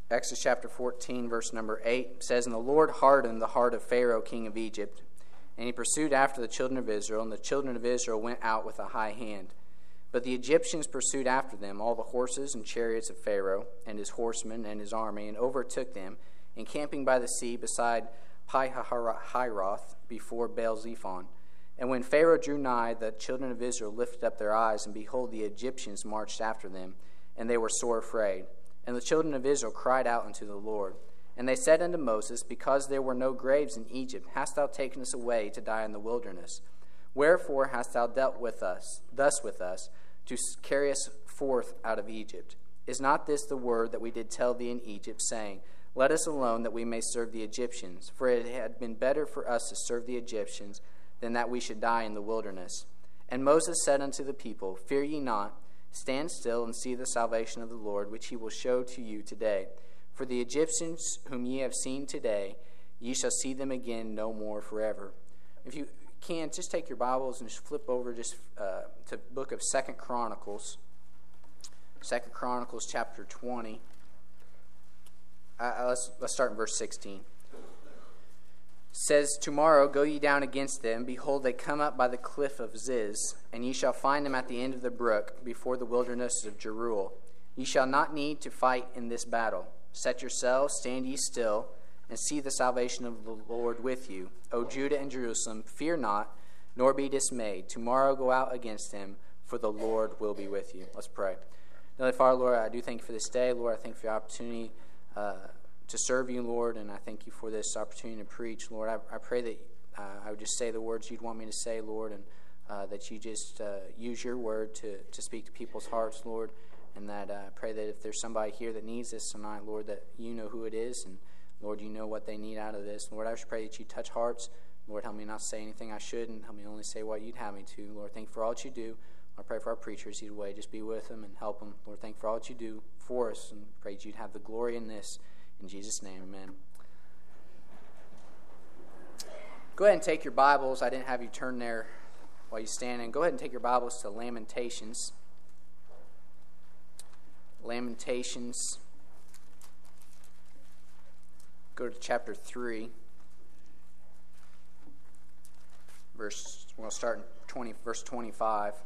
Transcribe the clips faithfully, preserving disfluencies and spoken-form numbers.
Exodus chapter fourteen, verse number eight says, "And the Lord hardened the heart of Pharaoh, king of Egypt, and he pursued after the children of Israel, and the children of Israel went out with a high hand. But the Egyptians pursued after them all the horses and chariots of Pharaoh, and his horsemen and his army, and overtook them, encamping by the sea beside Pi-hahiroth before Baal-zephon. And when Pharaoh drew nigh, the children of Israel lifted up their eyes, and behold, the Egyptians marched after them, and they were sore afraid. And the children of Israel cried out unto the Lord. And they said unto Moses, Because there were no graves in Egypt, hast thou taken us away to die in the wilderness? Wherefore hast thou dealt with us, thus with us, to carry us forth out of Egypt? Is not this the word that we did tell thee in Egypt, saying, Let us alone, that we may serve the Egyptians? For it had been better for us to serve the Egyptians than that we should die in the wilderness. And Moses said unto the people, Fear ye not, stand still and see the salvation of the Lord, which he will show to you today. For the Egyptians whom ye have seen today, ye shall see them again no more forever." If you can, just take your Bibles and just flip over just uh, to the book of Second Chronicles. Second Chronicles chapter twenty. Uh, let's, let's start in verse sixteen. It says, "Tomorrow go ye down against them. Behold, they come up by the cliff of Ziz, and ye shall find them at the end of the brook, before the wilderness of Jeruel. Ye shall not need to fight in this battle. Set yourselves, stand ye still, and see the salvation of the Lord with you. O Judah and Jerusalem, fear not, nor be dismayed. Tomorrow go out against them, for the Lord will be with you." Let's pray. Heavenly Father, Lord, I do thank you for this day. Lord, I thank you for the opportunity uh, to serve you, Lord, and I thank you for this opportunity to preach. Lord, I, I pray that uh, I would just say the words you'd want me to say, Lord, and uh, that you just uh, use your word to, to speak to people's hearts, Lord, and that uh, I pray that if there's somebody here that needs this tonight, Lord, that you know who it is, and Lord, you know what they need out of this. Lord, I just pray that you touch hearts. Lord, help me not say anything I shouldn't. Help me only say what you'd have me to. Lord, thank you for all that you do. I pray for our preachers either way. Just be with them and help them. Lord, thank you for all that you do for us, and pray that you'd have the glory in this. In Jesus' name, amen. Go ahead and take your Bibles. I didn't have you turn there while you stand in. Go ahead and take your Bibles to Lamentations. Lamentations. Go to chapter three. Verse, we'll start in twenty, verse twenty-five.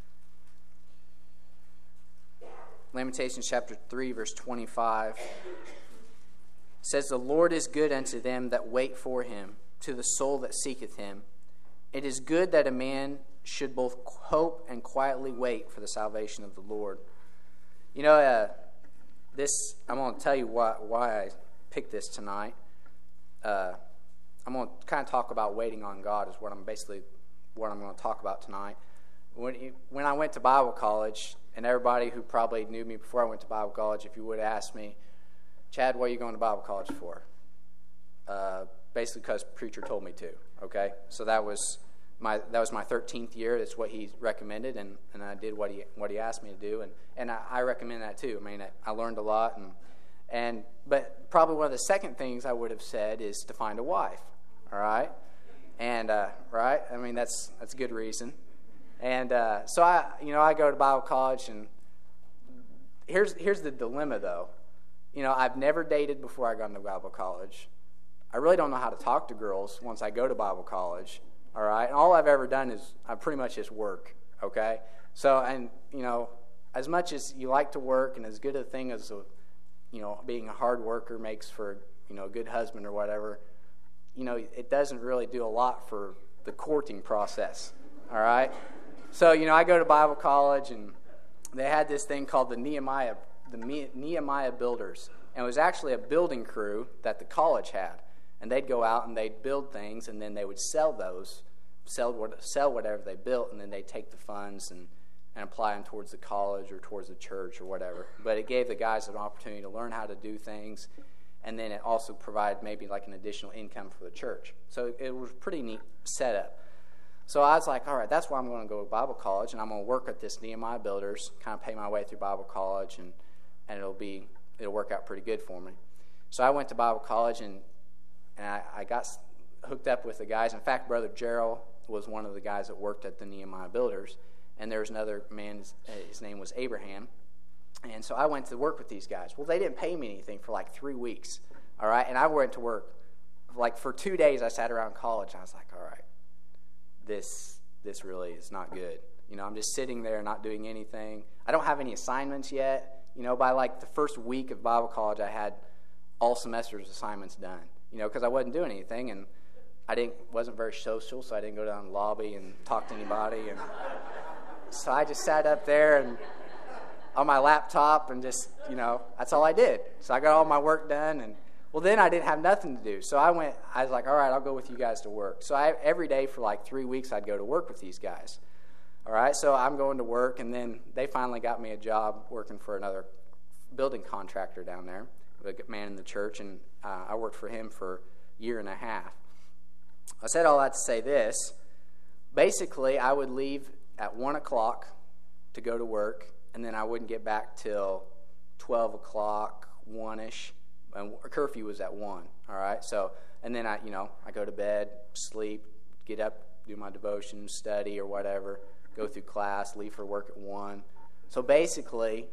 Lamentations chapter three, verse twenty-five. It says, "The Lord is good unto them that wait for him, to the soul that seeketh him. It is good that a man should both hope and quietly wait for the salvation of the Lord." You know, uh, this, I'm going to tell you why, why I picked this tonight. Uh, I'm going to kind of talk about waiting on God is what I'm basically, what I'm going to talk about tonight. When, when I went to Bible college, and everybody who probably knew me before I went to Bible college, if you would have asked me, "Chad, what are you going to Bible college for?" Uh, basically because preacher told me to, okay? So that was my that was my thirteenth year. That's what he recommended, and, and I did what he what he asked me to do, and, and I, I recommend that too. I mean, I, I learned a lot, and and but probably one of the second things I would have said is to find a wife, all right? And uh, right, I mean that's that's a good reason. And uh, so I, you know, I go to Bible college, and here's here's the dilemma though. You know, I've never dated before I got into Bible college. I really don't know how to talk to girls once I go to Bible college, all right? And all I've ever done is I pretty much just work, okay? So, and, you know, as much as you like to work and as good a thing as, a, you know, being a hard worker makes for, you know, a good husband or whatever, you know, it doesn't really do a lot for the courting process, all right? So, you know, I go to Bible college, and they had this thing called the Nehemiah the Nehemiah Builders. And it was actually a building crew that the college had. And they'd go out and they'd build things, and then they would sell those, sell what, sell whatever they built, and then they'd take the funds and, and apply them towards the college or towards the church or whatever. But it gave the guys an opportunity to learn how to do things, and then it also provided maybe like an additional income for the church. So it was a pretty neat setup. So I was like, all right, that's why I'm going to go to Bible college, and I'm going to work at this Nehemiah Builders, kind of pay my way through Bible college, and and it'll be it'll work out pretty good for me. So I went to Bible college, and and I, I got hooked up with the guys. In fact, Brother Gerald was one of the guys that worked at the Nehemiah Builders, and there was another man. His name was Abraham, And so I went to work with these guys. Well, they didn't pay me anything for like three weeks, all right? And I went to work. Like for two days I sat around college, and I was like, all right, this this really is not good. You know, I'm just sitting there not doing anything. I don't have any assignments yet. You know, by like the first week of Bible college, I had all semester's assignments done, you know, because I wasn't doing anything, and I didn't wasn't very social, so I didn't go down the lobby and talk to anybody. And so I just sat up there and on my laptop and just, you know, that's all I did. So I got all my work done, and well, then I didn't have nothing to do. So I went, I was like, all right, I'll go with you guys to work. So I, every day for like three weeks, I'd go to work with these guys. All right, so I'm going to work, and then they finally got me a job working for another building contractor down there, a man in the church, and uh, I worked for him for a year and a half. I said all that to say this. Basically, I would leave at one o'clock to go to work, and then I wouldn't get back till twelve o'clock, one-ish, and curfew was at one, all right? So, and then I, you know, I go to bed, sleep, get up, do my devotion, study or whatever, go through class, leave for work at one. So basically,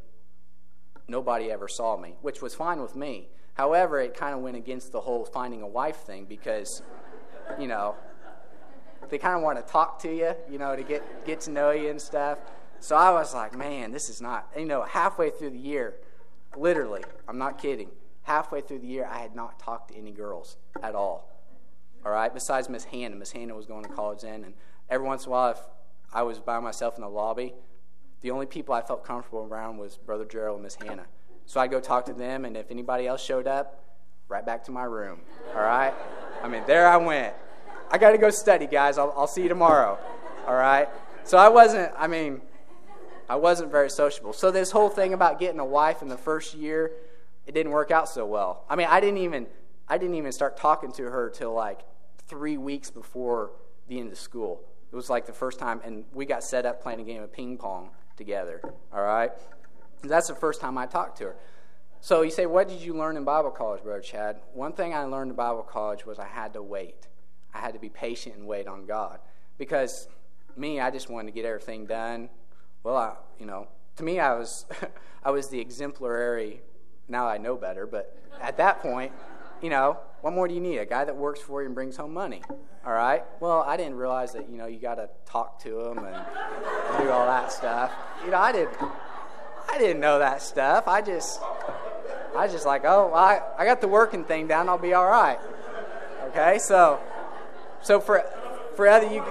nobody ever saw me, which was fine with me. However, it kind of went against the whole finding a wife thing because, you know, they kind of want to talk to you, you know, to get, get to know you and stuff. So I was like, man, this is not, you know, halfway through the year, literally, I'm not kidding, halfway through the year, I had not talked to any girls at all, all right, besides Miss Hannah. Miss Hannah was going to college then, and every once in a while, if I was by myself in the lobby, the only people I felt comfortable around was Brother Gerald and Miss Hannah. So I'd go talk to them, and if anybody else showed up, right back to my room, all right? I mean, there I went. I got to go study, guys. I'll, I'll see you tomorrow, all right? So I wasn't, I mean... I wasn't very sociable. So this whole thing about getting a wife in the first year, it didn't work out so well. I mean, I didn't even I didn't even start talking to her till like three weeks before the end of school. It was like the first time, and we got set up playing a game of ping pong together, all right? And that's the first time I talked to her. So you say, what did you learn in Bible college, Brother Chad? One thing I learned in Bible college was I had to wait. I had to be patient and wait on God. Because me, I just wanted to get everything done. Well, I, you know, to me, I was, I was the exemplary. Now I know better, but at that point, you know, what more do you need? A guy that works for you and brings home money. All right. Well, I didn't realize that, you know, you got to talk to him and do all that stuff. You know, I didn't, I didn't know that stuff. I just, I just like, oh, I, I got the working thing down. I'll be all right. Okay. So, so for, for other you.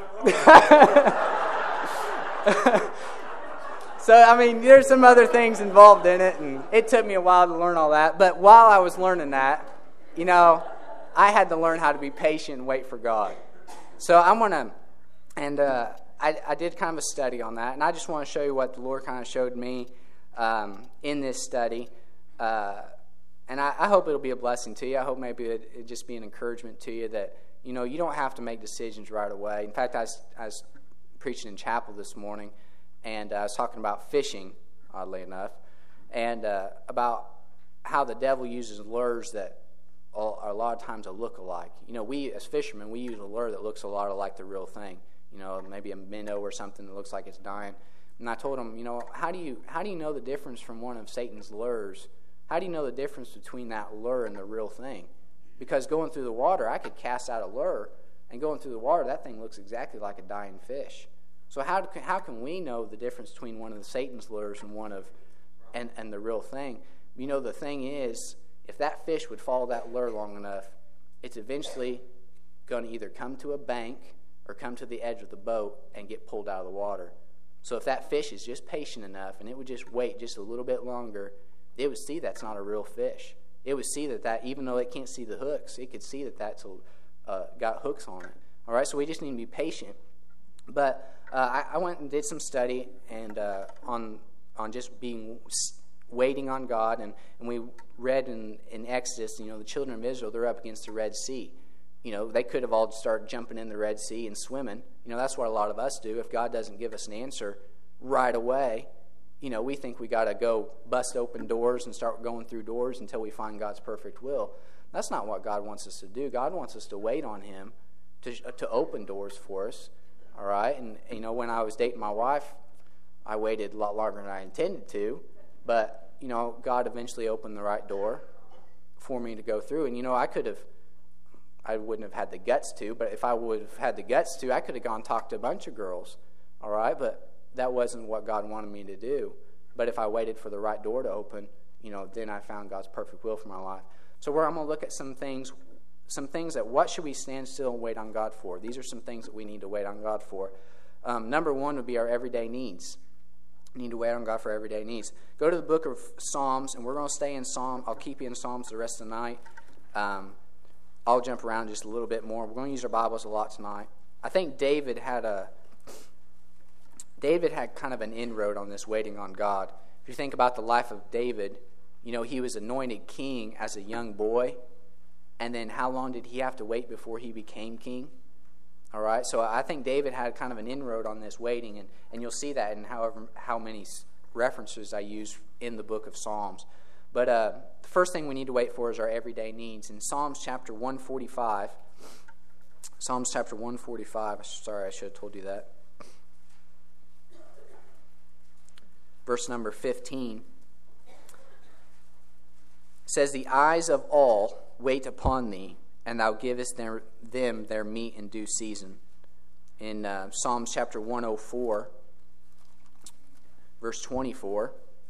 So, I mean, there's some other things involved in it, and it took me a while to learn all that. But while I was learning that, you know, I had to learn how to be patient and wait for God. So I'm going to, and uh, I, I did kind of a study on that, and I just want to show you what the Lord kind of showed me um, in this study. Uh, and I, I hope it'll be a blessing to you. I hope maybe it, it'll just be an encouragement to you that, you know, you don't have to make decisions right away. In fact, I was, I was preaching in chapel this morning, and uh, I was talking about fishing, oddly enough, and uh, about how the devil uses lures that all, a lot of times will look alike. You know, we as fishermen, we use a lure that looks a lot like the real thing. You know, maybe a minnow or something that looks like it's dying. And I told him, you know, how do you how do you know the difference from one of Satan's lures? How do you know the difference between that lure and the real thing? Because going through the water, I could cast out a lure, and going through the water, that thing looks exactly like a dying fish. So how how can we know the difference between one of the Satan's lures and one of and, and the real thing? You know, the thing is, if that fish would follow that lure long enough, it's eventually going to either come to a bank or come to the edge of the boat and get pulled out of the water. So if that fish is just patient enough and it would just wait just a little bit longer, it would see that's not a real fish. It would see that, that even though it can't see the hooks, it could see that that's uh, got hooks on it. All right, so we just need to be patient. But uh, I, I went and did some study and uh, on on just being waiting on God, and, and we read in, in Exodus, you know, the children of Israel, they're up against the Red Sea. You know, they could have all started jumping in the Red Sea and swimming. You know, that's what a lot of us do. If God doesn't give us an answer right away, you know, we think we got to go bust open doors and start going through doors until we find God's perfect will. That's not what God wants us to do. God wants us to wait on Him to to open doors for us. All right, and you know, when I was dating my wife, I waited a lot longer than I intended to, But, you know, God eventually opened the right door for me to go through. And, you know, I could have, I wouldn't have had the guts to, but if I would have had the guts to, I could have gone talk to a bunch of girls, all right? But that wasn't what God wanted me to do. But if I waited for the right door to open, you know, then I found God's perfect will for my life. So where I'm going to look at some things, some things that what should we stand still and wait on God for? These are some things that we need to wait on God for. Um, number one would be our everyday needs. We need to wait on God for everyday needs. Go to the book of Psalms, and we're going to stay in Psalm. I'll keep you in Psalms the rest of the night. Um, I'll jump around just a little bit more. We're going to use our Bibles a lot tonight. I think David had a David had kind of an inroad on this waiting on God. If you think about the life of David, you know, he was anointed king as a young boy. And then how long did he have to wait before he became king? All right, so I think David had kind of an inroad on this waiting, and, and you'll see that in however how many references I use in the book of Psalms. But uh, the first thing we need to wait for is our everyday needs. In Psalms chapter one forty-five, Psalms chapter one forty-five, sorry, I should have told you that. Verse number fifteen says, "The eyes of all wait upon thee, and thou givest their, them their meat in due season." In uh, Psalms chapter one oh four, verse twenty-four,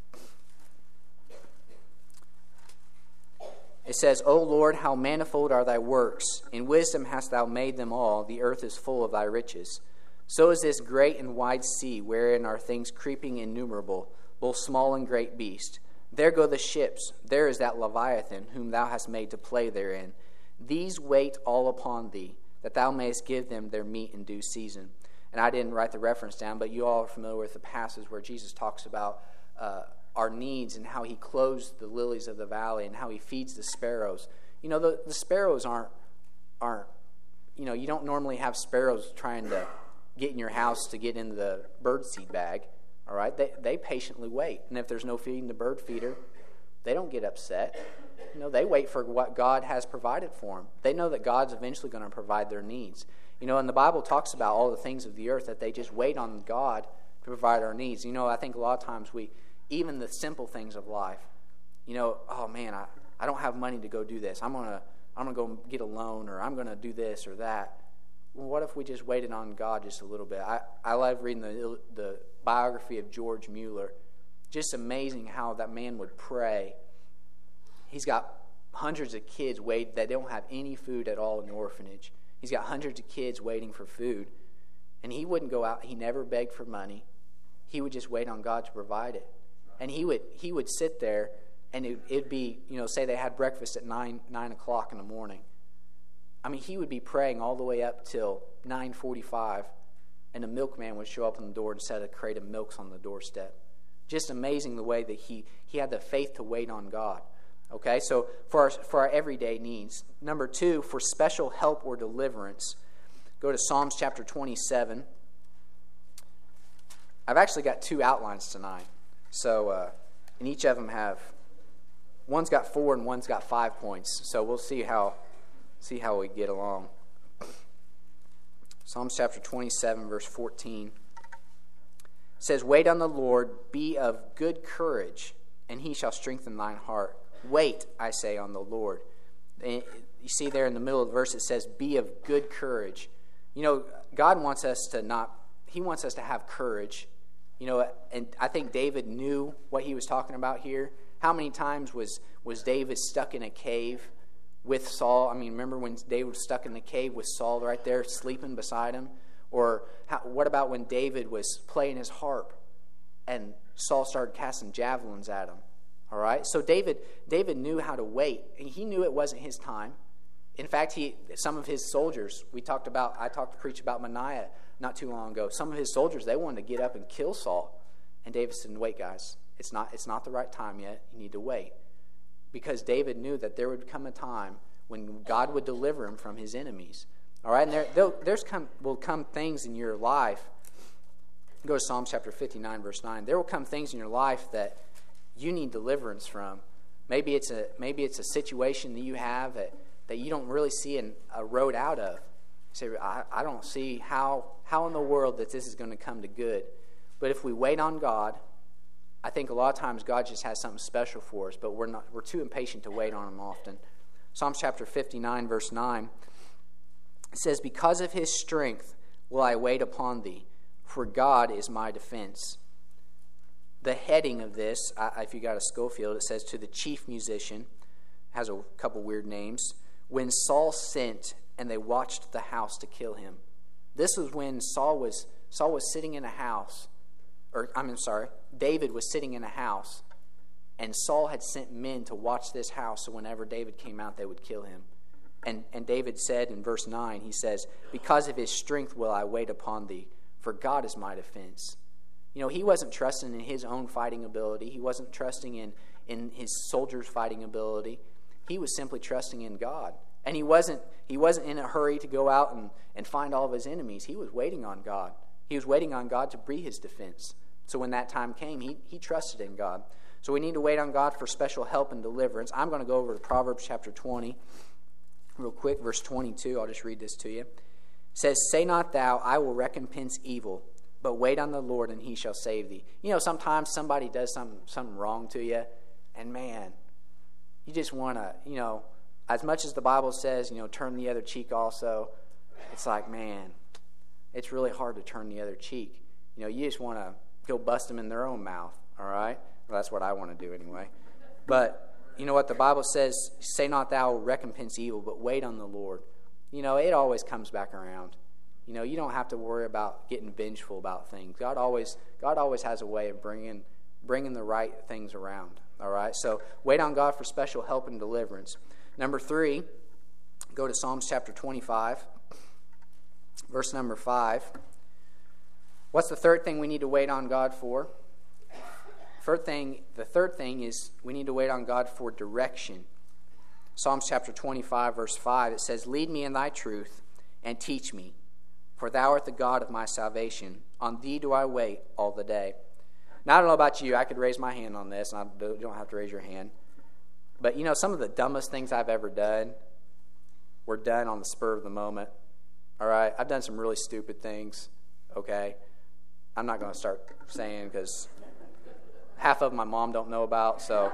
it says, "O Lord, how manifold are thy works! In wisdom hast thou made them all. The earth is full of thy riches. So is this great and wide sea, wherein are things creeping innumerable, both small and great beasts. There go the ships. There is that Leviathan, whom thou hast made to play therein. These wait all upon thee, that thou mayest give them their meat in due season." And I didn't write the reference down, but you all are familiar with the passage where Jesus talks about uh, our needs and how he clothes the lilies of the valley and how he feeds the sparrows. You know, the, the sparrows aren't, aren't, you know, you don't normally have sparrows trying to get in your house to get into the birdseed bag, all right? They, they patiently wait. And if there's no feeding the bird feeder, they don't get upset. You know, they wait for what God has provided for them. They know that God's eventually going to provide their needs. You know, and the Bible talks about all the things of the earth that they just wait on God to provide our needs. You know, I think a lot of times we, even the simple things of life, you know, oh man, I, I don't have money to go do this. I'm going to I'm gonna go get a loan, or I'm going to do this or that. Well, what if we just waited on God just a little bit? I, I love reading the the biography of George Mueller. Just amazing how that man would pray. He's got hundreds of kids wait that don't have any food at all in the orphanage. He's got hundreds of kids waiting for food. And he wouldn't go out. He never begged for money. He would just wait on God to provide it. And he would he would sit there, and it, it'd be, you know, say they had breakfast at nine nine o'clock in the morning. I mean, he would be praying all the way up till nine forty-five, and the milkman would show up on the door and set a crate of milks on the doorstep. Just amazing the way that he, he had the faith to wait on God. Okay, so for our, for our everyday needs. Number two, for special help or deliverance, go to Psalms chapter twenty-seven. I've actually got two outlines tonight. So, uh, and each of them have, one's got four and one's got five points. So we'll see how see how we get along. Psalms chapter twenty-seven, verse fourteen. It says, "Wait on the Lord, be of good courage, and he shall strengthen thine heart. Wait, I say, on the Lord." And you see there in the middle of the verse, it says, "Be of good courage." You know, God wants us to not, he wants us to have courage. You know, and I think David knew what he was talking about here. How many times was, was David stuck in a cave with Saul? I mean, remember when David was stuck in the cave with Saul right there sleeping beside him? Or how, what about when David was playing his harp and Saul started casting javelins at him? All right, so David David knew how to wait, and he knew it wasn't his time. In fact, he some of his soldiers, we talked about, I talked to preach about Manasseh not too long ago. Some of his soldiers, they wanted to get up and kill Saul, and David said, "Wait, guys, it's not it's not the right time yet. You need to wait," because David knew that there would come a time when God would deliver him from his enemies. All right, and there there's come will come things in your life. Go to Psalm chapter fifty-nine, verse nine. There will come things in your life that you need deliverance from. Maybe it's a maybe it's a situation that you have that, that you don't really see an, a road out of. You say, I, I don't see how how in the world that this is going to come to good. But if we wait on God, I think a lot of times God just has something special for us, but we're not. We're too impatient to wait on him often. Psalms chapter fifty-nine, verse nine, it says, "Because of his strength will I wait upon thee, for God is my defense." The heading of this, if you got a Schofield, it says, "To the chief musician," has a couple weird names, "when Saul sent and they watched the house to kill him." This was when Saul was Saul was sitting in a house, or I'm sorry, David was sitting in a house, and Saul had sent men to watch this house, so whenever David came out, they would kill him. And and David said in verse nine, he says, "Because of his strength will I wait upon thee, for God is my defense." You know, he wasn't trusting in his own fighting ability. He wasn't trusting in, in his soldiers' fighting ability. He was simply trusting in God. And he wasn't he wasn't in a hurry to go out and, and find all of his enemies. He was waiting on God. He was waiting on God to be his defense. So when that time came, he, he trusted in God. So we need to wait on God for special help and deliverance. I'm going to go over to Proverbs chapter twenty real quick, verse twenty-two. I'll just read this to you. It says, "Say not thou, I will recompense evil, but wait on the Lord, and he shall save thee." You know, sometimes somebody does something, something wrong to you, and man, you just want to, you know, as much as the Bible says, you know, turn the other cheek also, it's like, man, it's really hard to turn the other cheek. You know, you just want to go bust them in their own mouth, all right? Well, that's what I want to do anyway. But you know what the Bible says, "Say not thou will recompense evil, but wait on the Lord." You know, it always comes back around. You know, you don't have to worry about getting vengeful about things. God always God always has a way of bringing bringing the right things around, all right? So wait on God for special help and deliverance. Number three, go to Psalms chapter twenty-five, verse number five. What's the third thing we need to wait on God for? Third thing, the third thing is we need to wait on God for direction. Psalms chapter twenty-five, verse five, it says, "Lead me in thy truth and teach me, for thou art the God of my salvation. On thee do I wait all the day." Now, I don't know about you. I could raise my hand on this, and I don't, you don't have to raise your hand. But, you know, some of the dumbest things I've ever done were done on the spur of the moment. All right? I've done some really stupid things, okay? I'm not going to start saying because half of my mom don't know about, so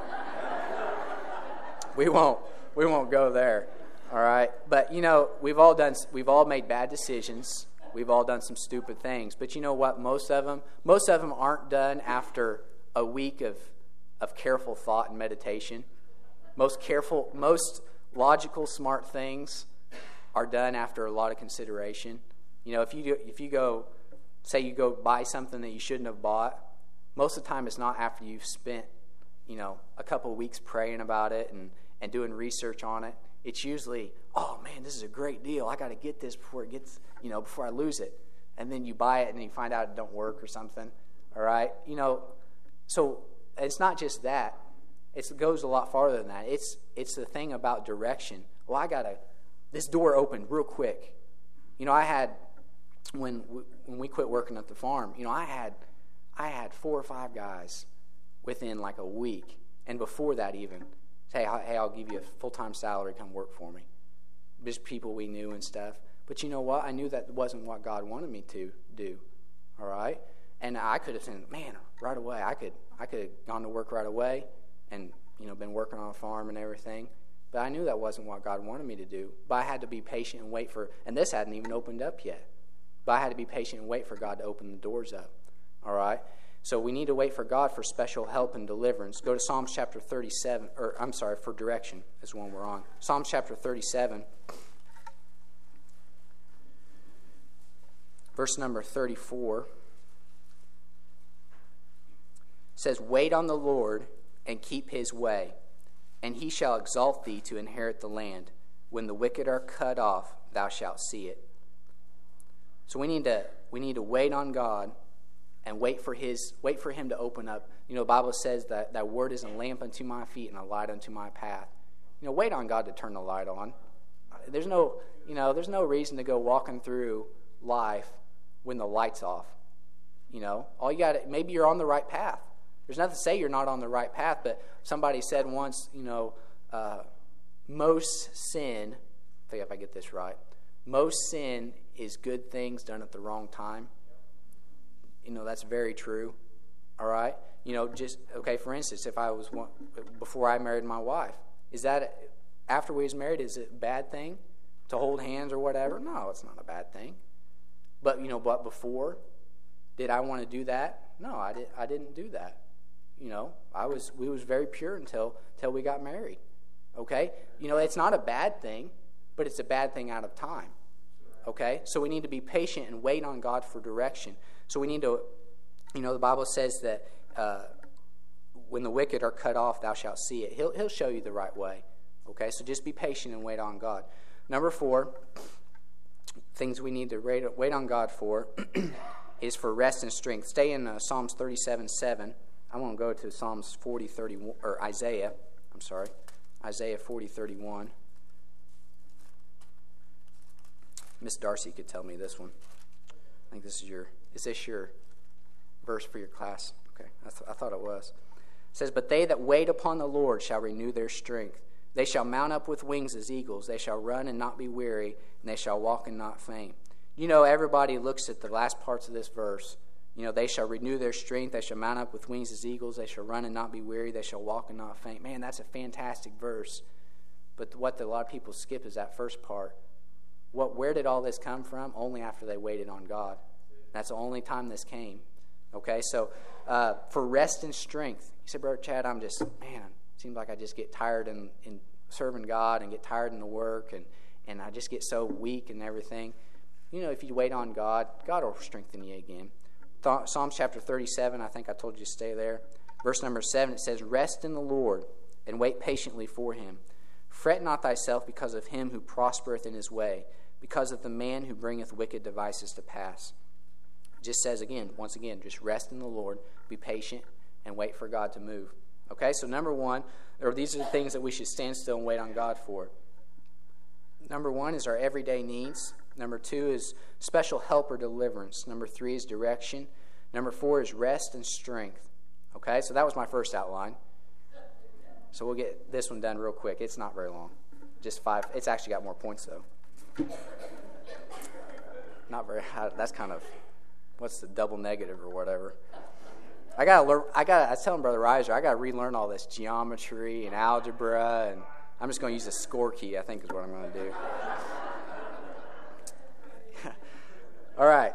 we won't we won't go there. All right? But, you know, we've all done we've all made bad decisions. We've all done some stupid things. But you know what? Most of them most of them aren't done after a week of of careful thought and meditation. Most careful, most logical, smart things are done after a lot of consideration. You know, if you if you go, say you go buy something that you shouldn't have bought, most of the time it's not after you've spent, you know, a couple of weeks praying about it and, and doing research on it. It's usually, oh man, this is a great deal. I got to get this before it gets, you know, before I lose it. And then you buy it and you find out it don't work or something. All right, you know, so it's not just that. It goes a lot farther than that. It's it's the thing about direction. Well, I got to, this door opened real quick. You know, I had, when we, when we quit working at the farm, you know, I had I had four or five guys within like a week. And before that even, say, hey, I'll give you a full-time salary, come work for me. Just people we knew and stuff. But you know what? I knew that wasn't what God wanted me to do. All right? And I could have said, man, right away, I could I could have gone to work right away and, you know, been working on a farm and everything. But I knew that wasn't what God wanted me to do. But I had to be patient and wait for, and this hadn't even opened up yet. But I had to be patient and wait for God to open the doors up. All right? So we need to wait for God for special help and deliverance. Go to Psalms chapter thirty-seven, or I'm sorry, for direction is one we're on. Psalms chapter thirty-seven, verse number thirty-four. Says, "Wait on the Lord and keep his way, and he shall exalt thee to inherit the land. When the wicked are cut off, thou shalt see it." So we need to we need to wait on God and wait for his wait for him to open up. You know, the Bible says that that word is a lamp unto my feet and a light unto my path. You know, wait on God to turn the light on. There's no, you know, there's no reason to go walking through life when the light's off. You know, all you got, maybe you're on the right path. There's nothing to say you're not on the right path, but somebody said once, you know, uh, most sin, I think if I get this right, most sin is good things done at the wrong time. You know, that's very true. All right? You know, just, okay, for instance, if I was, one, before I married my wife, is that, after we was married, is it a bad thing to hold hands or whatever? No, it's not a bad thing. But, you know, but before, did I want to do that? No, I, did, I didn't do that. You know, I was, we was very pure until, until we got married. Okay? You know, it's not a bad thing, but it's a bad thing out of time. Okay? So we need to be patient and wait on God for direction. So we need to, you know, the Bible says that uh, when the wicked are cut off, thou shalt see it. He'll, he'll show you the right way. Okay? So just be patient and wait on God. Number four, things we need to wait, wait on God for is for rest and strength. Stay in uh, Psalms thirty-seven seven. I want to go to Psalms forty thirty-one, or Isaiah. I'm sorry. Isaiah forty thirty-one. Miss Darcy could tell me this one. I think this is your, is this your verse for your class? Okay, I, th- I thought it was. It says, but they that wait upon the Lord shall renew their strength. They shall mount up with wings as eagles. They shall run and not be weary, and they shall walk and not faint. You know, everybody looks at the last parts of this verse. You know, they shall renew their strength. They shall mount up with wings as eagles. They shall run and not be weary. They shall walk and not faint. Man, that's a fantastic verse. But what a lot of people skip is that first part. What? Where did all this come from? Only after they waited on God. That's the only time this came. Okay, so uh, for rest and strength. You said, Brother Chad, I'm just, man, it seems like I just get tired in, in serving God and get tired in the work, and, and I just get so weak and everything. You know, if you wait on God, God will strengthen you again. Th- Psalms chapter thirty-seven, I think I told you to stay there. Verse number seven, it says, rest in the Lord and wait patiently for him. Fret not thyself because of him who prospereth in his way, because of the man who bringeth wicked devices to pass. It just says again, once again, just rest in the Lord, be patient, and wait for God to move. Okay, so number one, or these are the things that we should stand still and wait on God for. Number one is our everyday needs. Number two is special help or deliverance. Number three is direction. Number four is rest and strength. Okay, so that was my first outline. So we'll get this one done real quick. It's not very long. Just five. It's actually got more points, though. Not very high. That's kind of, what's the double negative or whatever. I got to learn, I got I was telling Brother Reiser, I got to relearn all this geometry and algebra, and I'm just going to use the score key, I think is what I'm going to do. All right.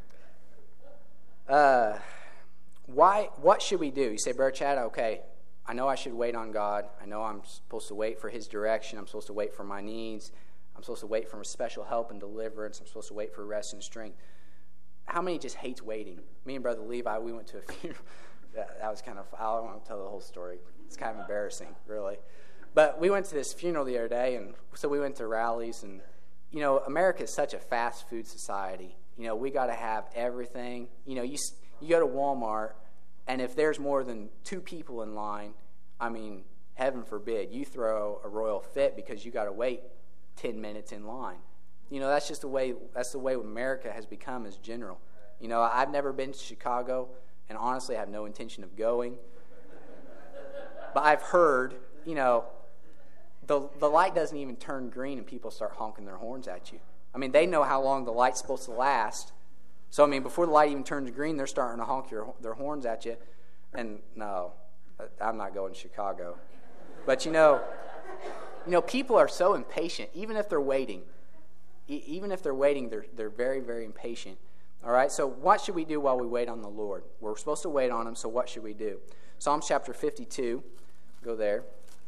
Uh, why? What should we do? You say, Brother Chad, okay, I know I should wait on God. I know I'm supposed to wait for his direction. I'm supposed to wait for my needs. I'm supposed to wait for special help and deliverance. I'm supposed to wait for rest and strength. How many just hates waiting? Me and Brother Levi, we went to a funeral. that, that was kind of, I don't want to tell the whole story. It's kind of embarrassing, really. But we went to this funeral the other day, and so we went to rallies. And, you know, America is such a fast food society. You know, we got to have everything. You know, you you go to Walmart, and if there's more than two people in line, I mean, heaven forbid, you throw a royal fit because you got to wait ten minutes in line. You know, that's just the way, that's the way America has become as general. You know, I've never been to Chicago, and honestly I have no intention of going. But I've heard, you know, the the light doesn't even turn green and people start honking their horns at you. I mean, they know how long the light's supposed to last. So, I mean, before the light even turns green, they're starting to honk your, their horns at you. And no, I'm not going to Chicago. But, you know, you know, people are so impatient, even if they're waiting. E- even if they're waiting, they're they're very, very impatient. All right, so what should we do while we wait on the Lord? We're supposed to wait on him, so what should we do? Psalms chapter fifty-two, go there.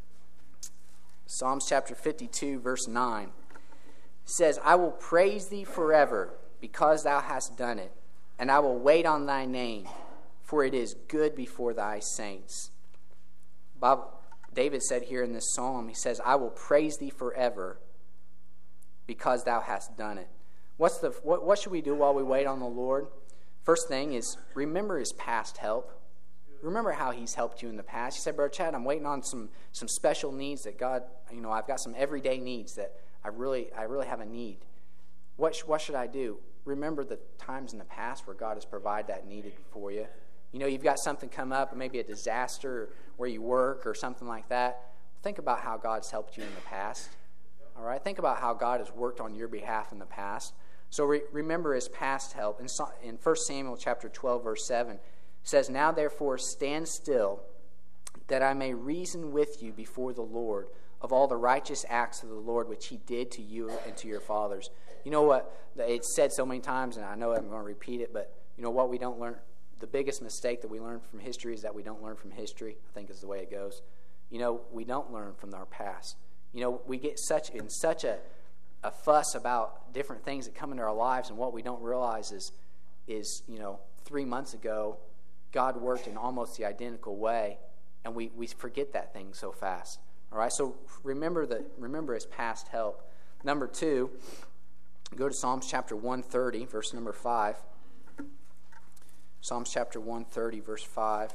Psalms chapter fifty-two, verse nine. It says, I will praise thee forever, because thou hast done it, and I will wait on thy name, for it is good before thy saints. Bob, David said here in this psalm, he says, I will praise thee forever, because thou hast done it. What's the what, what should we do while we wait on the Lord? First thing is, remember his past help. Remember how he's helped you in the past. You said, Brother Chad, I'm waiting on some some special needs that God, you know, I've got some everyday needs that I really I really have a need. What, sh- what should I do? Remember the times in the past where God has provided that needed for you. You know, you've got something come up, maybe a disaster where you work or something like that. Think about how God's helped you in the past. All right? Think about how God has worked on your behalf in the past. So re- remember his past help. In, in First Samuel chapter twelve, verse seven, It says, now therefore stand still, that I may reason with you before the Lord of all the righteous acts of the Lord which he did to you and to your fathers. You know what? It's said so many times, and I know I'm going to repeat it, but you know what we don't learn? The biggest mistake that we learn from history is that we don't learn from history, I think is the way it goes. You know, we don't learn from our past. You know, we get such in such a, a fuss about different things that come into our lives, and what we don't realize is, is you know, three months ago, God worked in almost the identical way, and we, we forget that thing so fast. All right, so remember the remember his past help. Number two, go to Psalms chapter one thirty, verse number five. Psalms chapter one thirty, verse five.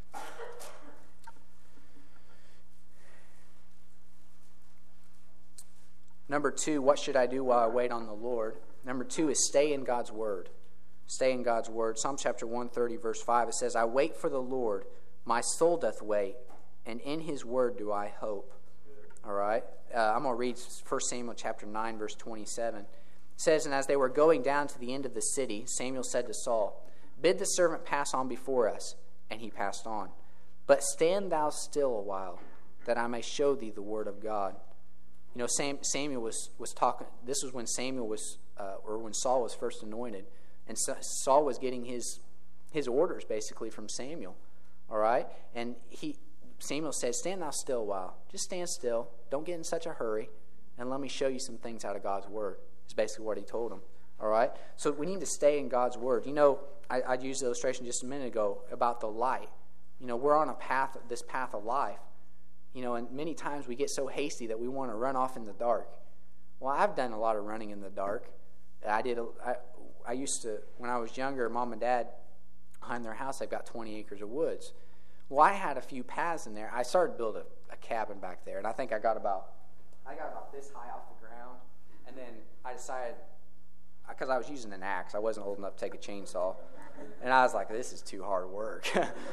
Number two, what should I do while I wait on the Lord? Number two is stay in God's word. Stay in God's word. Psalm chapter one thirty, verse five, it says, I wait for the Lord, my soul doth wait, and in his word do I hope. All right? Uh, I'm going to read First Samuel chapter nine, verse twenty-seven. It says, and as they were going down to the end of the city, Samuel said to Saul, bid the servant pass on before us. And he passed on. But stand thou still a while, that I may show thee the word of God. You know, Sam, Samuel was, was talking, this was when Samuel was, uh, or when Saul was first anointed. And Saul was getting his his orders, basically, from Samuel. All right? And he Samuel said, stand thou still a while. Just stand still. Don't get in such a hurry. And let me show you some things out of God's word. Is basically what he told him. All right? So we need to stay in God's word. You know, I, I used the illustration just a minute ago about the light. You know, we're on a path, this path of life. You know, and many times we get so hasty that we want to run off in the dark. Well, I've done a lot of running in the dark. I did. A, I, I used to, when I was younger, Mom and Dad, behind their house, they've got twenty acres of woods. Well, I had a few paths in there. I started to build a, a cabin back there, and I think I got about, I got about this high off the ground, and then I decided, because I was using an axe, I wasn't old enough to take a chainsaw, and I was like, this is too hard work.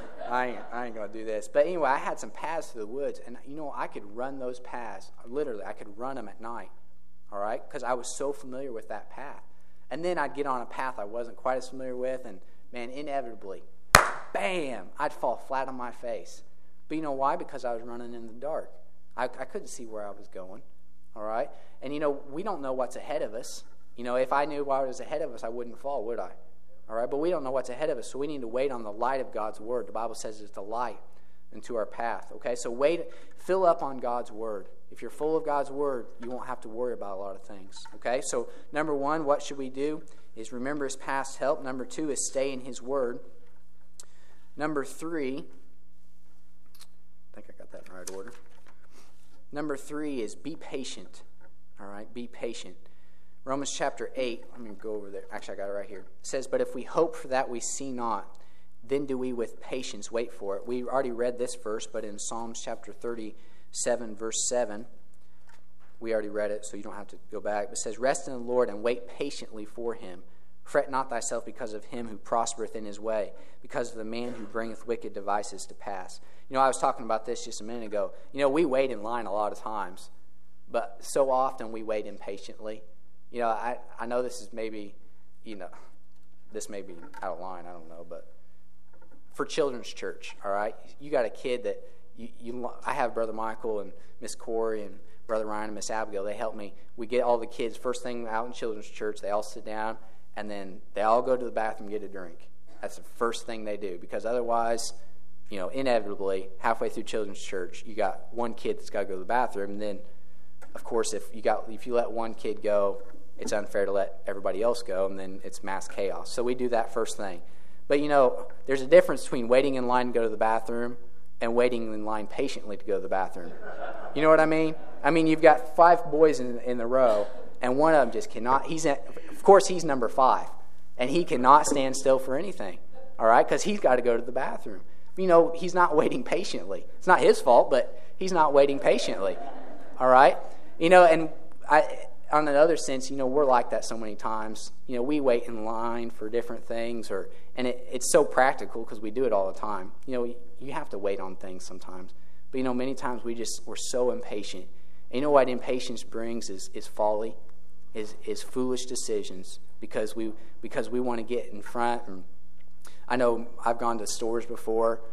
I ain't, I ain't going to do this. But anyway, I had some paths through the woods, and you know, I could run those paths. Literally, I could run them at night, all right, because I was so familiar with that path. And then I'd get on a path I wasn't quite as familiar with, and man, inevitably, bam, I'd fall flat on my face. But you know why? Because I was running in the dark. I, I couldn't see where I was going, all right? And, you know, we don't know what's ahead of us. You know, if I knew what was ahead of us, I wouldn't fall, would I? All right? But we don't know what's ahead of us, so we need to wait on the light of God's word. The Bible says it's the light into our path, okay? So wait, fill up on God's word. If you're full of God's word, you won't have to worry about a lot of things, okay? So number one, what should we do? Is remember his past help. Number two is stay in his word. Number three, I think I got that in the right order. Number three is be patient. All right, be patient. Romans chapter eight, let me go over there. Actually, I got it right here. It says, but if we hope for that we see not, then do we with patience wait for it. We already read this verse, but in Psalms chapter thirty-seven, verse seven, we already read it, so you don't have to go back. It says, rest in the Lord and wait patiently for him. Fret not thyself because of him who prospereth in his way, because of the man who bringeth wicked devices to pass. You know, I was talking about this just a minute ago. You know, we wait in line a lot of times, but so often we wait impatiently. You know, I, I know this is maybe, you know, this may be out of line, I don't know, but for children's church, all right, you got a kid that, you, you I have Brother Michael and Miss Corey and Brother Ryan and Miss Abigail. They help me. We get all the kids, first thing out in children's church, they all sit down, and then they all go to the bathroom and get a drink. That's the first thing they do, because otherwise, you know, inevitably, halfway through children's church, you got one kid that's got to go to the bathroom, and then, of course, if you got if you let one kid go, it's unfair to let everybody else go, and then it's mass chaos. So we do that first thing. But, you know, there's a difference between waiting in line to go to the bathroom and waiting in line patiently to go to the bathroom. You know what I mean? I mean, you've got five boys in, in the row, and one of them just cannot, he's at, of course, he's number five, and he cannot stand still for anything, all right, because he's got to go to the bathroom. You know, he's not waiting patiently. It's not his fault, but he's not waiting patiently, all right? You know, and I, on another sense, you know, we're like that so many times. You know, we wait in line for different things, or and it, it's so practical because we do it all the time. You know, you have to wait on things sometimes. But, you know, many times we just, we're so impatient. And you know what impatience brings is, is folly, is, is foolish decisions, because we because we want to get in front. And I know I've gone to stores before,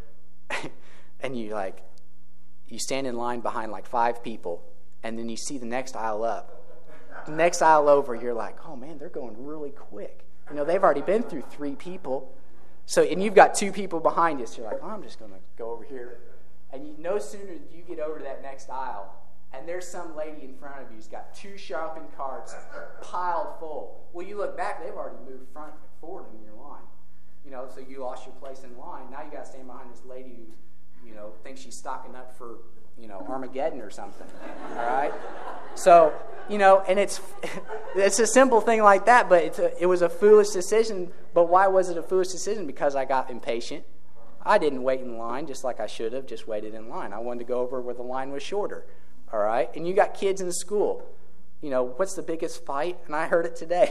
and you like, you stand in line behind like five people, and then you see the next aisle up. The next aisle over, you're like, oh man, they're going really quick. You know, they've already been through three people. So, and you've got two people behind you, so you're like, oh, I'm just going to go over here. And you, no sooner do you get over to that next aisle, and there's some lady in front of you who's got two shopping carts piled full. Well, you look back, they've already moved front forward in your line. You know, so you lost your place in line. Now you got to stand behind this lady who, you know, thinks she's stocking up for, you know, Armageddon or something. All right? So, you know, and it's it's a simple thing like that, but it's a, it was a foolish decision. But why was it a foolish decision? Because I got impatient. I didn't wait in line just like I should have, just waited in line. I wanted to go over where the line was shorter. All right? And you got kids in school. You know, what's the biggest fight? And I heard it today.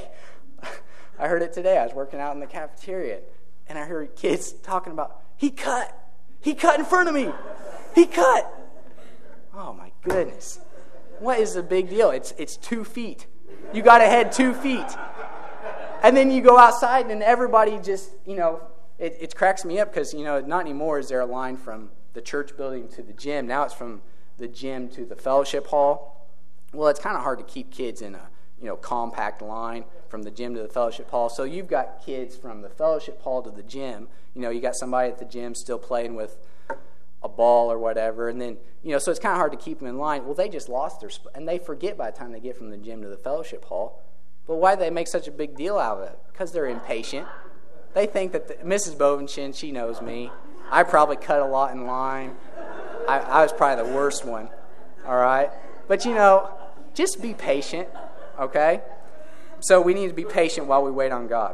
I heard it today. I was working out in the cafeteria, and I heard kids talking about, he cut. He cut in front of me. He cut. Oh, my goodness. What is the big deal? It's it's two feet. You got to head two feet. And then you go outside, and everybody just, you know, it, it cracks me up because, you know, not anymore is there a line from the church building to the gym. Now it's from the gym to the fellowship hall. Well, it's kind of hard to keep kids in a, you know, compact line from the gym to the fellowship hall. So you've got kids from the fellowship hall to the gym. You know, you got somebody at the gym still playing with a ball or whatever. And then, you know, so it's kind of hard to keep them in line. Well, they just lost their spot. And they forget by the time they get from the gym to the fellowship hall. But why do they make such a big deal out of it? Because they're impatient. They think that the, Missus Bovenchin, she knows me. I probably cut a lot in line. I, I was probably the worst one. All right? But, you know, just be patient, okay? So we need to be patient while we wait on God.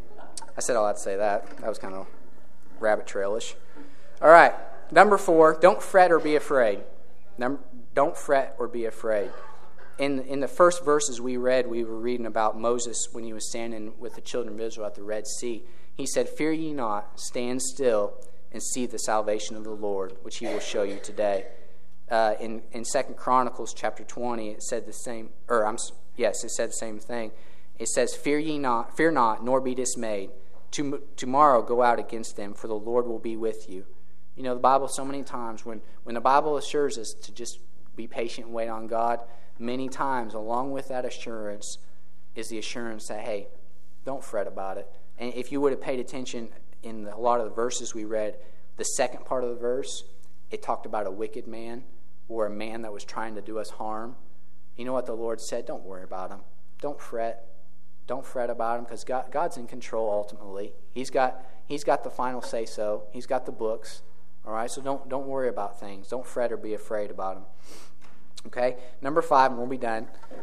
I said all that to say that. That was kind of rabbit trailish. All right. Number four, don't fret or be afraid. Number, don't fret or be afraid. In, in the first verses we read, we were reading about Moses when he was standing with the children of Israel at the Red Sea. He said, fear ye not, stand still, and see the salvation of the Lord, which he will show you today. Uh, in in Second Chronicles chapter twenty, it said the same, or I'm yes, it said the same thing. It says, fear ye not, fear not, nor be dismayed. To, tomorrow go out against them, for the Lord will be with you. You know, the Bible so many times, when, when the Bible assures us to just be patient and wait on God, many times along with that assurance is the assurance that, hey, don't fret about it. And if you would have paid attention in the, a lot of the verses we read, the second part of the verse, it talked about a wicked man or a man that was trying to do us harm. You know what the Lord said? Don't worry about him. Don't fret. Don't fret about him because God, God's in control ultimately. He's got He's got the final say-so. He's got the books. All right, so don't don't worry about things. Don't fret or be afraid about them. Okay, number five, and we'll be done.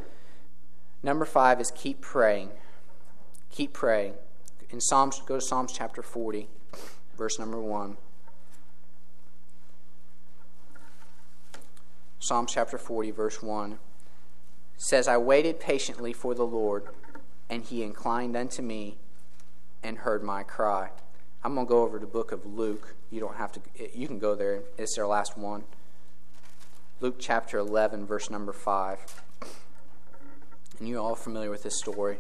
Number five is keep praying. Keep praying. In Psalms, go to Psalms chapter forty, verse number one. Psalms chapter forty, verse one says, I waited patiently for the Lord, and he inclined unto me and heard my cry. I'm going to go over to the book of Luke. You don't have to, you can go there. It's our last one. Luke chapter eleven, verse number five. And you're all familiar with this story.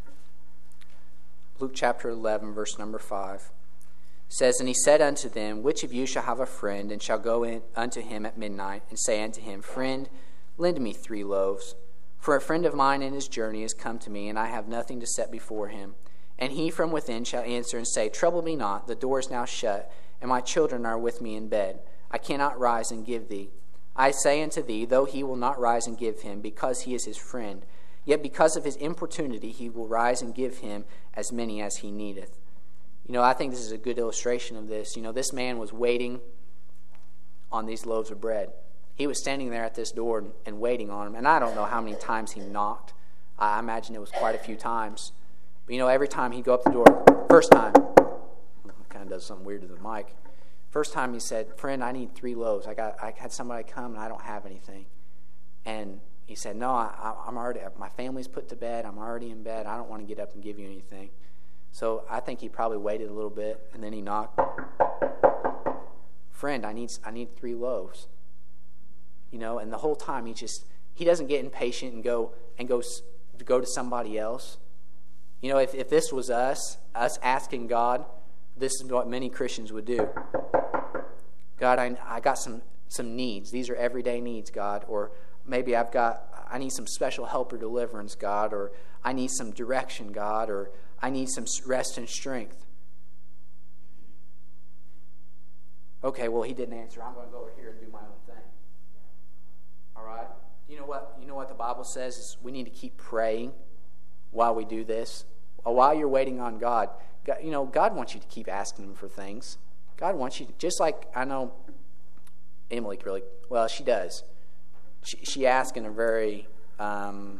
Luke chapter eleven, verse number five. Says, and he said unto them, which of you shall have a friend, and shall go in unto him at midnight, and say unto him, Friend, lend me three loaves. For a friend of mine in his journey is come to me, and I have nothing to set before him. And he from within shall answer and say, Trouble me not, the door is now shut, and my children are with me in bed. I cannot rise and give thee. I say unto thee, though he will not rise and give him, because he is his friend, yet because of his importunity he will rise and give him as many as he needeth. You know, I think this is a good illustration of this. You know, this man was waiting on these loaves of bread. He was standing there at this door and, and waiting on them. And I don't know how many times he knocked. I imagine it was quite a few times. But, you know, every time he'd go up the door, first time, kind of does something weird to the mic. First time he said, Friend, I need three loaves. I got, I had somebody come and I don't have anything. And he said, No, I, I'm already, my family's put to bed. I'm already in bed. I don't want to get up and give you anything. So I think he probably waited a little bit, and then he knocked. Friend, I need, I need three loaves. You know, and the whole time he just, he doesn't get impatient and go and go, go to somebody else. You know, if, if this was us, us asking God this is what many Christians would do. God, I, I got some, some needs. These are everyday needs, God. Or maybe I've got, I need some special help or deliverance, God. Or I need some direction, God. Or I need some rest and strength. Okay, well, he didn't answer. I'm going to go over here and do my own thing. All right? You know what? You know what the Bible says is we need to keep praying while we do this. While you're waiting on God, God, you know, God wants you to keep asking Him for things. God wants you to, just like I know Emily really, well, she does. She, she asks in a very um,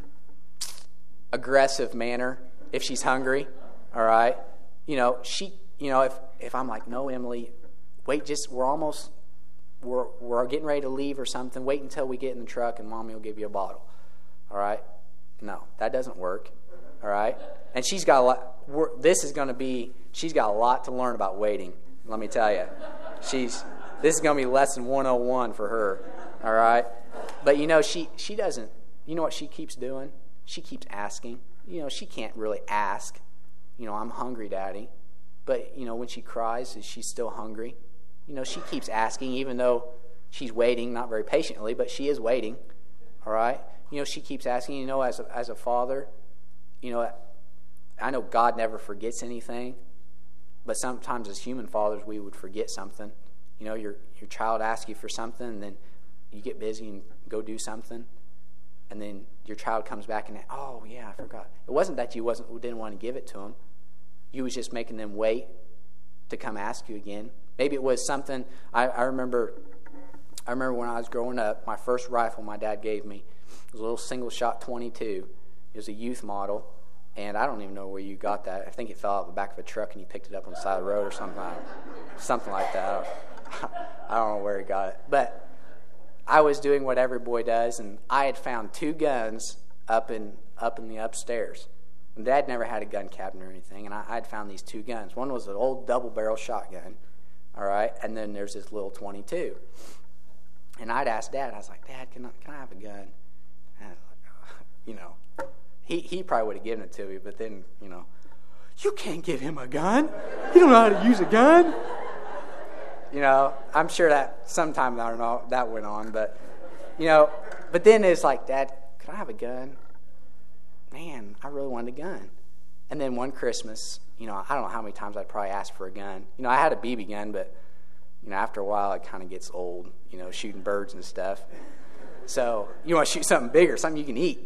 aggressive manner if she's hungry, all right? You know, she, you know, if, if I'm like, no, Emily, wait, just, we're almost, we're, we're getting ready to leave or something, wait until we get in the truck and Mommy will give you a bottle, all right? No, that doesn't work, all right? And she's got a lot, we're, this is going to be, she's got a lot to learn about waiting, let me tell you. She's, this is going to be lesson one oh one for her, all right? But, you know, she, she doesn't, you know what she keeps doing? She keeps asking. You know, she can't really ask, you know, I'm hungry, Daddy. But, you know, when she cries, is she still hungry? You know, she keeps asking, even though she's waiting, not very patiently, but she is waiting, all right? You know, she keeps asking, you know, as a, as a father, you know, I know God never forgets anything, but sometimes as human fathers, we would forget something. You know, your your child asks you for something, and then you get busy and go do something, and then your child comes back and, oh, yeah, I forgot. It wasn't that you wasn't didn't want to give it to them. You was just making them wait to come ask you again. Maybe it was something, I, I remember I remember when I was growing up, my first rifle my dad gave me was a little single-shot twenty-two. It was a youth model, and I don't even know where you got that. I think it fell out of the back of a truck and you picked it up on the side of the road or something like, something like that. I don't, I don't know where he got it. But I was doing what every boy does, and I had found two guns up in up in the upstairs. And Dad never had a gun cabinet or anything, and I had found these two guns. One was an old double-barrel shotgun, all right, and then there's this little twenty-two. And I'd asked Dad, I was like, Dad, can I, can I have a gun? And I was like, oh, you know, he, he probably would have given it to me, but then, you know, you can't give him a gun. You don't know how to use a gun. You know, I'm sure that sometime, I don't know, that went on, but, you know, but then it's like, Dad, can I have a gun? Man, I really wanted a gun. And then one Christmas, you know, I don't know how many times I'd probably asked for a gun. You know, I had a B B gun, but, you know, after a while it kind of gets old, you know, shooting birds and stuff. So you want to shoot something bigger, something you can eat.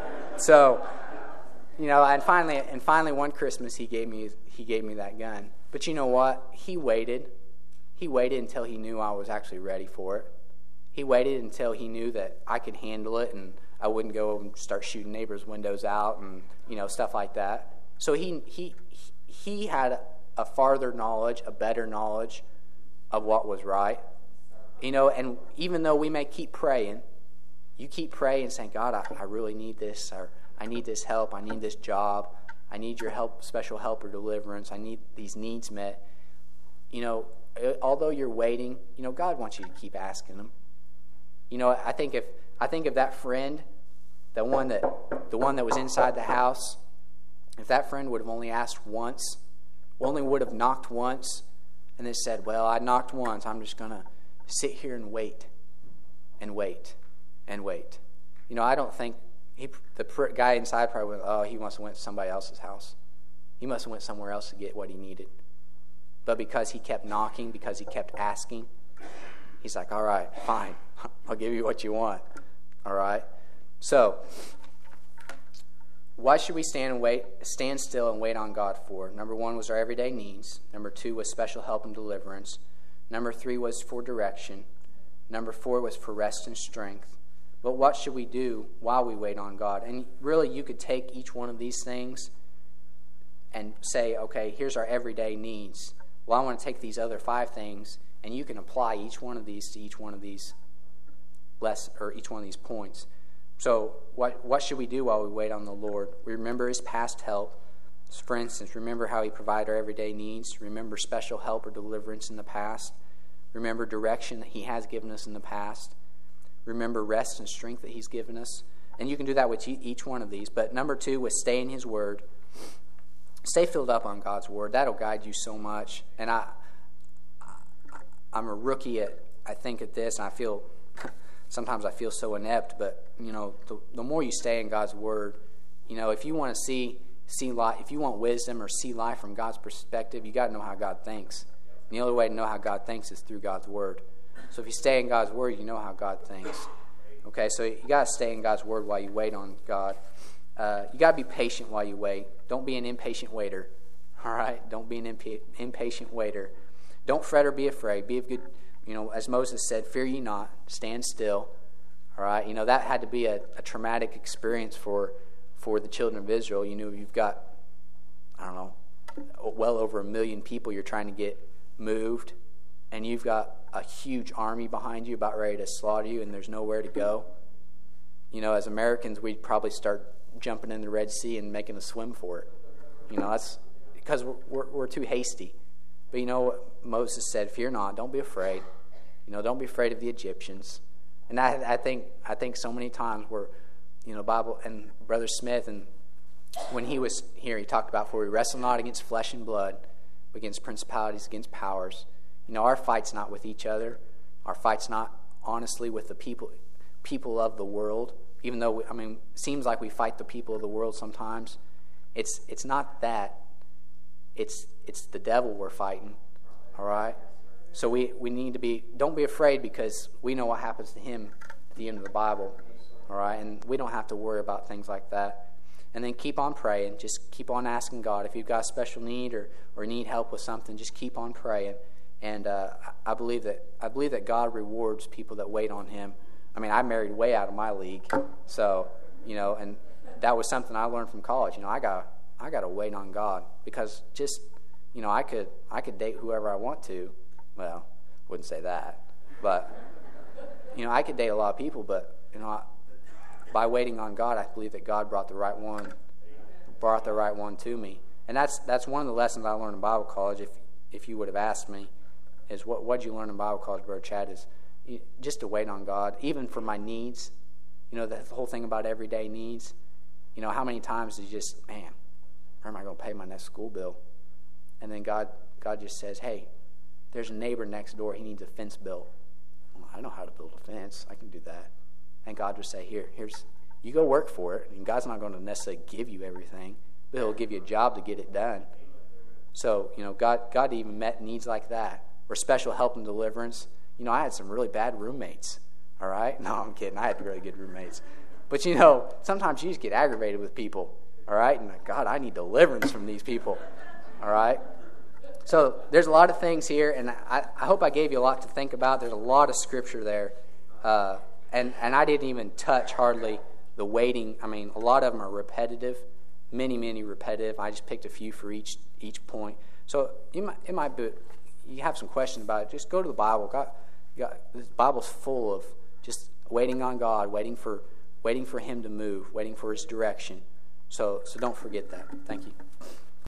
So, you know, and finally, and finally one Christmas he gave me he gave me that gun. But you know what? He waited. He waited until he knew I was actually ready for it. He waited until he knew that I could handle it and I wouldn't go and start shooting neighbors' windows out and, you know, stuff like that. So he he he had a farther knowledge, a better knowledge of what was right. You know, and even though we may keep praying, you keep praying and saying, God, I, I really need this, or I need this help, I need this job, I need your help, special help or deliverance, I need these needs met. You know, although you're waiting, you know, God wants you to keep asking Him. You know, I think if I think of that friend, the one that the one that was inside the house, if that friend would have only asked once, only would have knocked once, and then said, well, I knocked once, I'm just going to sit here and wait, and wait, and wait. You know, I don't think, he, the pr- guy inside probably went, oh, he must have went to somebody else's house. He must have went somewhere else to get what he needed. But because he kept knocking, because he kept asking, he's like, all right, fine, I'll give you what you want, all right? So, why should we stand and wait, stand still and wait on God for? Number one was our everyday needs. Number two was special help and deliverance. Number three was for direction. Number four was for rest and strength. But what should we do while we wait on God? And really, you could take each one of these things and say, okay, here's our everyday needs. Well, I want to take these other five things, and you can apply each one of these to each one of these less or each one of these points. So what what should we do while we wait on the Lord? We remember His past help. For instance, remember how He provided our everyday needs. Remember special help or deliverance in the past. Remember direction that He has given us in the past. Remember rest and strength that He's given us. And you can do that with each one of these. But number two was stay in His Word. stay filled up on God's Word. That'll guide you so much. And I, I I'm a rookie at, I think, at this, and I feel, sometimes I feel so inept, but, you know, the, the more you stay in God's Word, you know, if you want to see, see life, if you want wisdom or see life from God's perspective, you got to know how God thinks. And the only way to know how God thinks is through God's Word. So if you stay in God's Word, you know how God thinks. Okay, so you got to stay in God's Word while you wait on God. Uh, you got to be patient while you wait. Don't be an impatient waiter. All right? Don't be an imp- impatient waiter. Don't fret or be afraid. Be of good, you know, as Moses said, fear ye not, stand still. All right? You know, that had to be a, a traumatic experience for, for the children of Israel. You know, you've got, I don't know, well over a million people you're trying to get moved, and you've got a huge army behind you about ready to slaughter you, and there's nowhere to go. You know, as Americans, we'd probably start jumping in the Red Sea and making a swim for it. You know, that's because we're, we're, we're too hasty. But you know what Moses said, fear not, don't be afraid. You know, don't be afraid of the Egyptians. And I, I think I think so many times where, you know, Bible and Brother Smith, and when he was here, he talked about, for we wrestle not against flesh and blood, but against principalities, against powers. You know, our fight's not with each other. Our fight's not, honestly, with the people people of the world. Even though, we, I mean, it seems like we fight the people of the world sometimes. It's it's not that. It's it's the devil we're fighting, all right? So we, we need to be, don't be afraid, because we know what happens to him at the end of the Bible, all right? And we don't have to worry about things like that. And then keep on praying. Just keep on asking God. If you've got a special need or, or need help with something, just keep on praying. And uh, I believe that I believe that God rewards people that wait on him. I mean, I married way out of my league, so, you know, and that was something I learned from college. You know, I got I got to wait on God, because just, you know, I could I could date whoever I want to. Well, wouldn't say that, but, you know, I could date a lot of people, but, you know, I, by waiting on God, I believe that God brought the right one, brought the right one to me. And that's that's one of the lessons I learned in Bible college. If if you would have asked me, is what what did you learn in Bible college, Brother Chad? Is just to wait on God, even for my needs. You know, the whole thing about everyday needs. You know, how many times do you just, man, where am I going to pay my next school bill? And then God, God just says, hey, there's a neighbor next door. He needs a fence built. Well, I know how to build a fence. I can do that. And God would say, here, here's, you go work for it. And God's not going to necessarily give you everything, but he'll give you a job to get it done. So, you know, God, God even met needs like that, or special help and deliverance. You know, I had some really bad roommates, all right? No, I'm kidding. I had really good roommates. But, you know, sometimes you just get aggravated with people, all right? And, God, I need deliverance from these people, all right? So there's a lot of things here, and I, I hope I gave you a lot to think about. There's a lot of scripture there. Uh, and, and I didn't even touch hardly the waiting. I mean, a lot of them are repetitive, many, many repetitive. I just picked a few for each each point. So you might, it might be, you have some questions about it. Just go to the Bible. God, God, the Bible's full of just waiting on God, waiting for waiting for him to move, waiting for his direction. So so don't forget that. Thank you.